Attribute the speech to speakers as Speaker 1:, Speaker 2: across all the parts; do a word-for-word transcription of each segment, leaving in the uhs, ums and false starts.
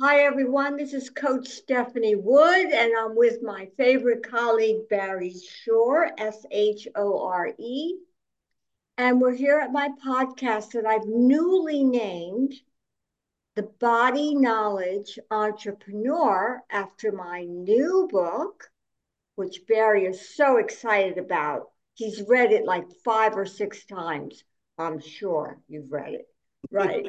Speaker 1: Hi, everyone. This is Coach Stephanie Wood, and I'm with my favorite colleague, Barry Shore, S H O R E. And we're here at my podcast that I've newly named The Body Knowledge Entrepreneur after my new book, which Barry is so excited about. He's read it like five or six times. I'm sure you've read it, right?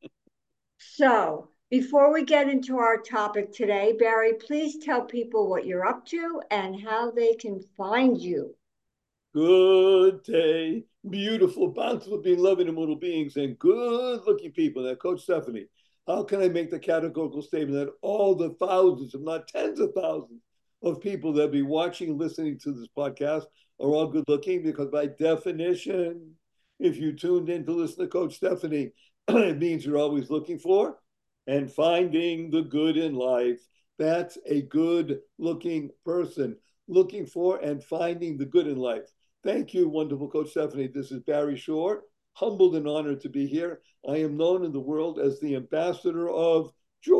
Speaker 1: So, before we get into our topic today, Barry, please tell people what you're up to and how they can find you.
Speaker 2: Good day, beautiful, bountiful, being loving immortal beings, and good looking people. Now, Coach Stephanie, how can I make the categorical statement that all the thousands, if not tens of thousands, of people that be watching and listening to this podcast are all good looking? Because by definition, if you tuned in to listen to Coach Stephanie, it means you're always looking for and finding the good in life. That's a good looking person, looking for and finding the good in life. Thank you, wonderful Coach Stephanie. This is Barry Shore, humbled and honored to be here. I am known in the world as the ambassador of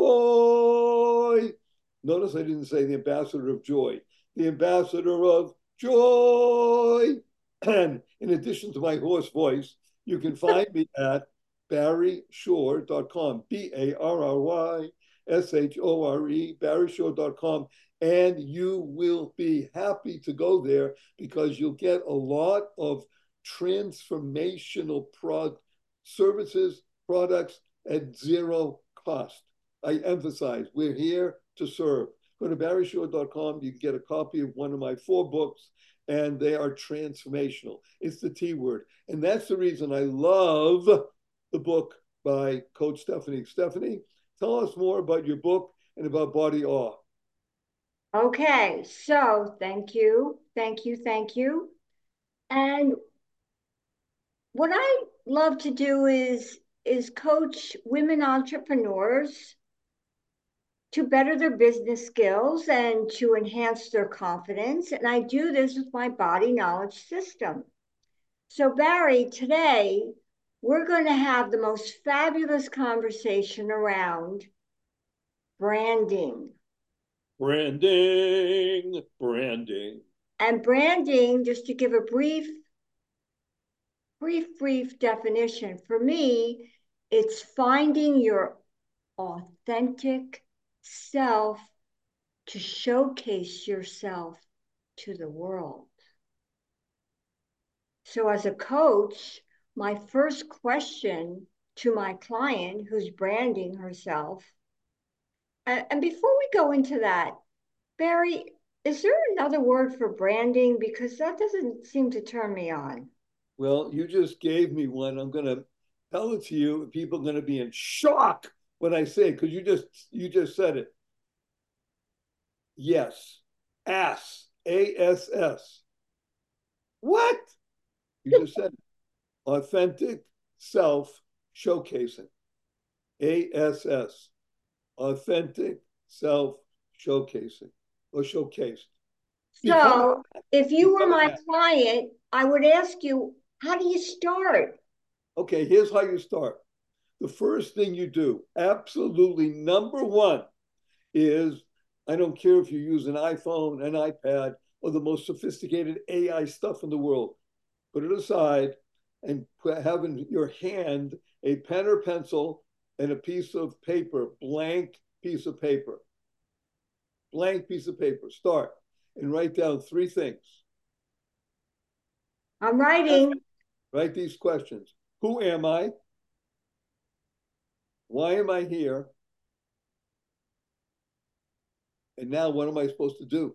Speaker 2: joy. Notice I didn't say the ambassador of joy, the ambassador of joy. And in addition to my hoarse voice, you can find me at barry shore dot com, B A R R Y S H O R E, barry shore dot com. And you will be happy to go there because you'll get a lot of transformational prod services, products at zero cost. I emphasize, we're here to serve. Go to barry shore dot com. You can get a copy of one of my four books, and they are transformational. It's the T word. And that's the reason I love the book by Coach Stephanie. Stephanie, tell us more about your book and about Body Awe.
Speaker 1: Okay, so thank you, thank you, thank you. And what I love to do is is coach women entrepreneurs to better their business skills and to enhance their confidence. And I do this with my body knowledge system. So, Barry, today we're going to have the most fabulous conversation around branding.
Speaker 2: Branding, branding.
Speaker 1: And branding, just to give a brief, brief, brief definition, for me, it's finding your authentic self to showcase yourself to the world. So, as a coach, my first question to my client who's branding herself, and, and before we go into that, Barry, is there another word for branding? Because that doesn't seem to turn me on.
Speaker 2: Well, you just gave me one. I'm going to tell it to you. People are going to be in shock when I say it because you just you just said it. Yes, ass, A S S. What? You just said it. Authentic self showcasing. A S S. Authentic self showcasing or showcased. Become
Speaker 1: So, if you were
Speaker 2: become an
Speaker 1: my
Speaker 2: ass.
Speaker 1: client, I would ask you, how do you start?
Speaker 2: Okay, here's how you start. The first thing you do, absolutely number one, is I don't care if you use an iPhone, an iPad, or the most sophisticated A I stuff in the world. Put it aside and put, have in your hand a pen or pencil and a piece of paper, blank piece of paper, blank piece of paper. Start and write down three things.
Speaker 1: I'm
Speaker 2: Ask,
Speaker 1: writing.
Speaker 2: write these questions. Who am I? Why am I here? And now what am I supposed to do?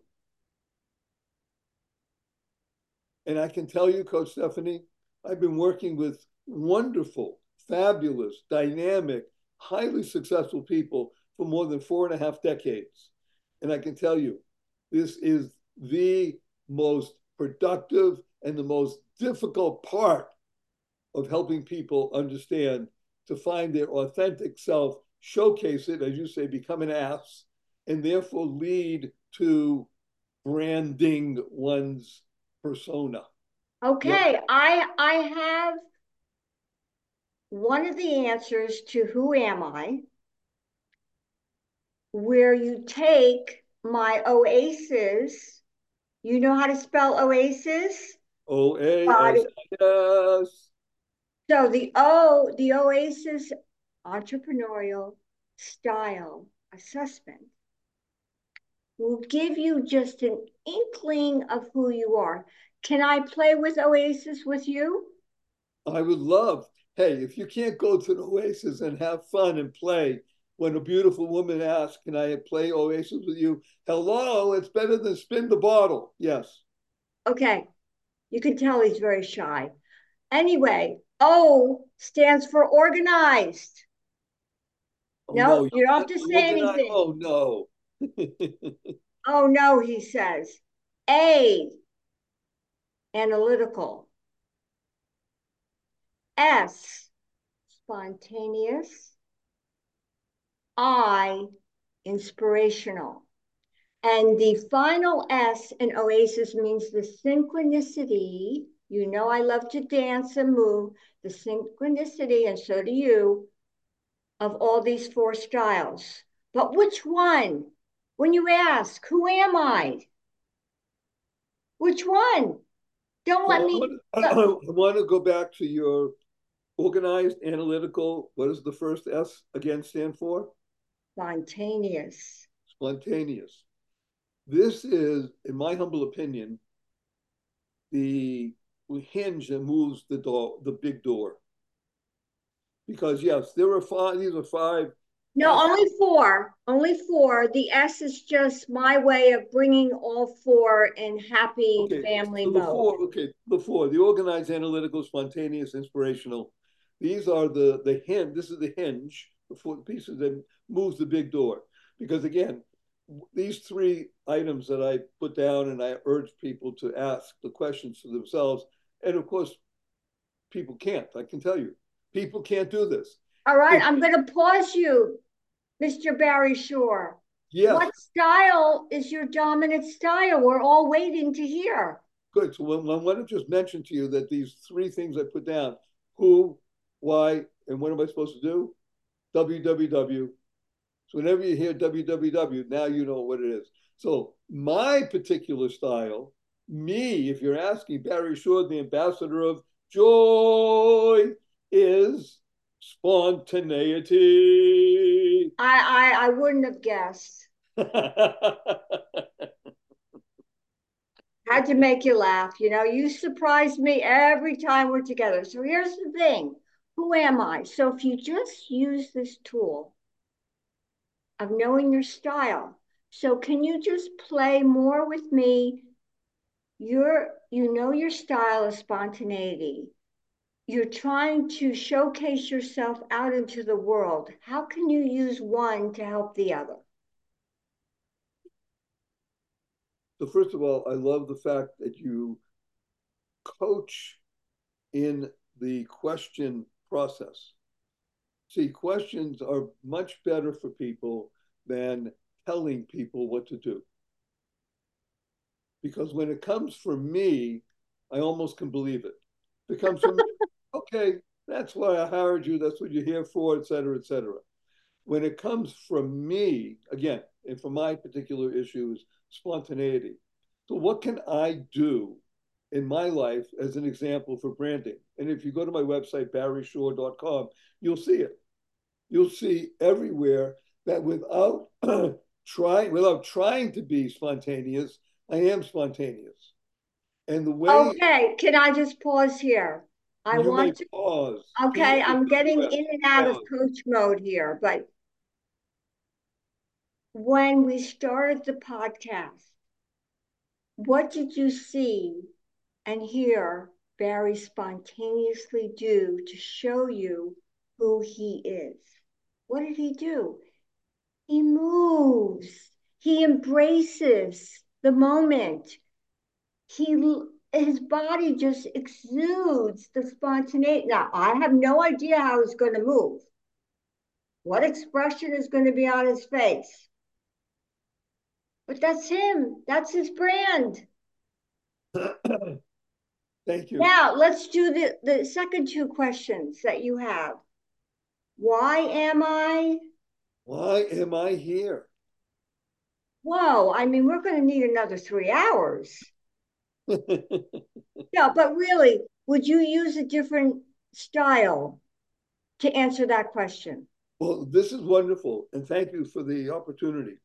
Speaker 2: And I can tell you, Coach Stephanie, I've been working with wonderful, fabulous, dynamic, highly successful people for more than four and a half decades. And I can tell you, this is the most productive and the most difficult part of helping people understand to find their authentic self, showcase it, as you say, become an ass, and therefore lead to branding one's persona. Yep.
Speaker 1: Okay, I I have one of the answers to who am I? where you take my oasis. You know how to spell oasis?
Speaker 2: O A
Speaker 1: Got
Speaker 2: S
Speaker 1: it.
Speaker 2: S.
Speaker 1: So the O, the Oasis Entrepreneurial Style Assessment will give you just an inkling of who you are. Can I play with Oasis with you?
Speaker 2: I would love, hey, if you can't go to the Oasis and have fun and play, when a beautiful woman asks, can I play Oasis with you? Hello, it's better than spin the bottle. Yes.
Speaker 1: Okay, you can tell he's very shy. Anyway, O stands for organized.
Speaker 2: Oh no,
Speaker 1: No,
Speaker 2: you
Speaker 1: you don't have
Speaker 2: want
Speaker 1: to
Speaker 2: to
Speaker 1: say
Speaker 2: organize?
Speaker 1: anything.
Speaker 2: Oh no.
Speaker 1: Oh no, he says. A, analytical. S, spontaneous. I, inspirational. And the final S in Oasis means the synchronicity. You know, I love to dance and move. The synchronicity, and so do you, of all these four styles. But which one? When you ask, who am I? Which one? Don't let
Speaker 2: So I
Speaker 1: me.
Speaker 2: want, to, I want to go back to your organized, analytical. What does the first S again stand for?
Speaker 1: Spontaneous.
Speaker 2: Spontaneous. This is, in my humble opinion, the hinge that moves the door, the big door. Because yes, there are five. These are five.
Speaker 1: No,
Speaker 2: S.
Speaker 1: only four. Only four. The S is just my way of bringing all four in happy
Speaker 2: Okay,
Speaker 1: family
Speaker 2: so the
Speaker 1: mode.
Speaker 2: four. Okay, the four. The organized, analytical, spontaneous, inspirational. These are the the hinge. This is the hinge. The four pieces that moves the big door. Because again, these three items that I put down, and I urge people to ask the questions to themselves. And of course, people can't. I can tell you, people can't do this.
Speaker 1: All right,
Speaker 2: If
Speaker 1: I'm going to pause you, Mister Barry Shore.
Speaker 2: yes,
Speaker 1: What style is your dominant style? We're all waiting to hear.
Speaker 2: good. So when, when, when I just mentioned to you that these three things I put down, who, why, and what am I supposed to do? W W W. So whenever you hear W W W, now you know what it is. So my particular style, me, if you're asking, Barry Shore, the ambassador of joy, is spontaneity.
Speaker 1: I I, I wouldn't have guessed. Had to make you laugh. You know, you surprise me every time we're together. So here's the thing. Who am I? So if you just use this tool of knowing your style. So can you just play more with me? You're, you know your style is spontaneity. You're trying to showcase yourself out into the world. How can you use one to help the other?
Speaker 2: So first of all, I love the fact that you coach in the question process. See, questions are much better for people than telling people what to do. Because when it comes from me, I almost can believe it. If it comes from me, okay, that's why I hired you, that's what you're here for, et cetera, et cetera. When it comes from me, again, and for my particular issues, spontaneity. So what can I do in my life as an example for branding? And if you go to my website, barry shore dot com, you'll see it. You'll see everywhere that without trying, without trying to be spontaneous, I am spontaneous. And the way
Speaker 1: Okay, can I just pause here? I
Speaker 2: you may
Speaker 1: want to,
Speaker 2: pause,
Speaker 1: okay,
Speaker 2: P A
Speaker 1: I'm
Speaker 2: U
Speaker 1: getting
Speaker 2: S,
Speaker 1: in and out of
Speaker 2: pause.
Speaker 1: coach mode here, but when we started the podcast, what did you see and hear Barry spontaneously do to show you who he is? What did he do? He moves, he embraces the moment. He his body just exudes the spontaneity. Now, I have no idea how he's going to move, what expression is going to be on his face, but that's him. That's his brand.
Speaker 2: Thank you.
Speaker 1: Now, let's do the, the second two questions that you have. Why am I?
Speaker 2: Why am I here?
Speaker 1: Whoa, I mean, we're going to need another three hours. Yeah, but really, would you use a different style to answer that question?
Speaker 2: Well, this is wonderful, and thank you for the opportunity.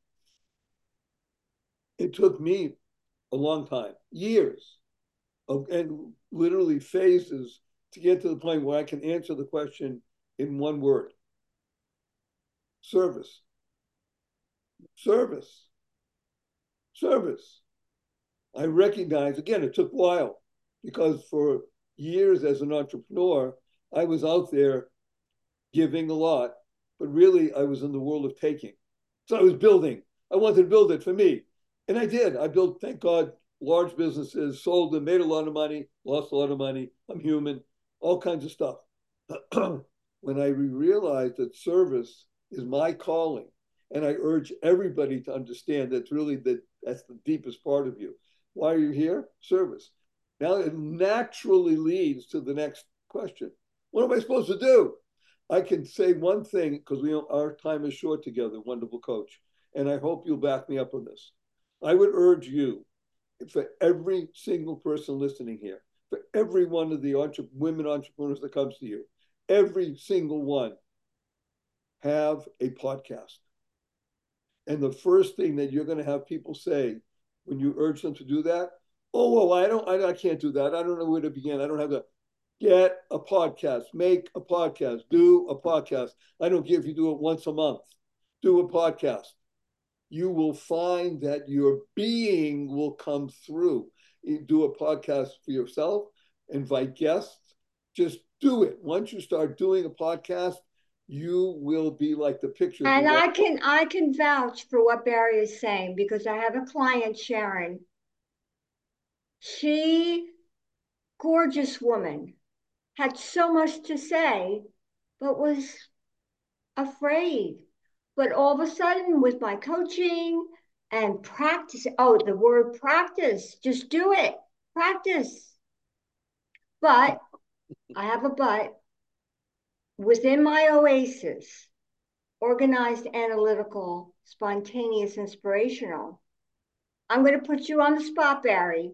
Speaker 2: It took me a long time, years, of, and literally phases to get to the point where I can answer the question in one word: service, service, service. I recognize, again, it took a while because for years as an entrepreneur, I was out there giving a lot, but really I was in the world of taking. So I was building. I wanted to build it for me. And I did. I built, thank God, large businesses, sold them, made a lot of money, lost a lot of money. I'm human, all kinds of stuff. When I realized that service is my calling, and I urge everybody to understand that's really the, that's the deepest part of you. Why are you here? Service. Now it naturally leads to the next question. What am I supposed to do? I can say one thing because we our time is short together, wonderful coach, and I hope you'll back me up on this. I would urge you, for every single person listening here, for every one of the entre- women entrepreneurs that comes to you, every single one, have a podcast. And the first thing that you're going to have people say when you urge them to do that, oh, well, I don't, I, I can't do that. I don't know where to begin. I don't have the, get a podcast, make a podcast, do a podcast. I don't care if you do it once a month, do a podcast. You will find that your being will come through. You do a podcast for yourself, invite guests, just do it. Once you start doing a podcast, you will be like the pictures.
Speaker 1: And I can I can vouch for what Barry is saying because I have a client, Sharon. She, gorgeous woman, had so much to say, but was afraid. But all of a sudden, with my coaching and practice, oh, the word practice, just do it, practice. But I have a but. Within my oasis, organized, analytical, spontaneous, inspirational, I'm going to put you on the spot, Barry.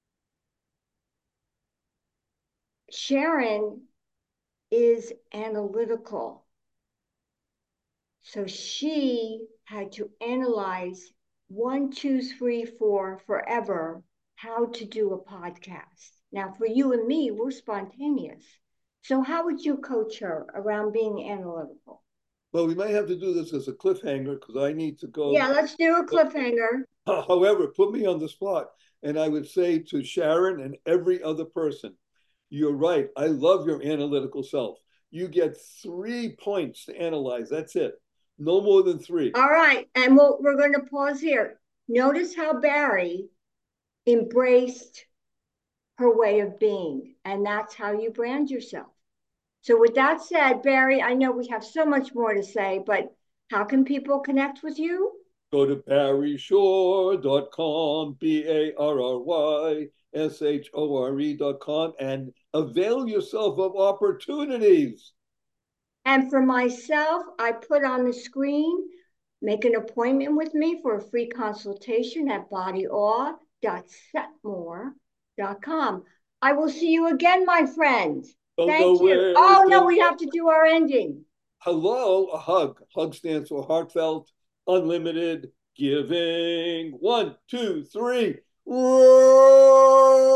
Speaker 1: Sharon is analytical. So she had to analyze one, two, three, four, forever, how to do a podcast. Now, for you and me, we're spontaneous. So how would you coach her around being analytical?
Speaker 2: Well, we might have to do this as a cliffhanger because I need to go.
Speaker 1: Yeah, let's do a cliffhanger.
Speaker 2: However, put me on the spot. And I would say to Sharon and every other person, you're right. I love your analytical self. You get three points to analyze. That's it. No more than three.
Speaker 1: All right. And we'll, we're going to pause here. Notice how Barry embraced her way of being. And that's how you brand yourself. So with that said, Barry, I know we have so much more to say, but how can people connect with you?
Speaker 2: Go to barry shore dot com, B A R R Y S H O R E dot com, and avail yourself of opportunities.
Speaker 1: And for myself, I put on the screen, make an appointment with me for a free consultation at body awe dot setmore dot com. I will see you again, my friend.
Speaker 2: Don't
Speaker 1: Thank
Speaker 2: go
Speaker 1: you.
Speaker 2: where
Speaker 1: Oh, no,
Speaker 2: the-
Speaker 1: we have to do our ending.
Speaker 2: Hello, a hug. Hug stands for heartfelt, unlimited giving. One, two, three. Roar!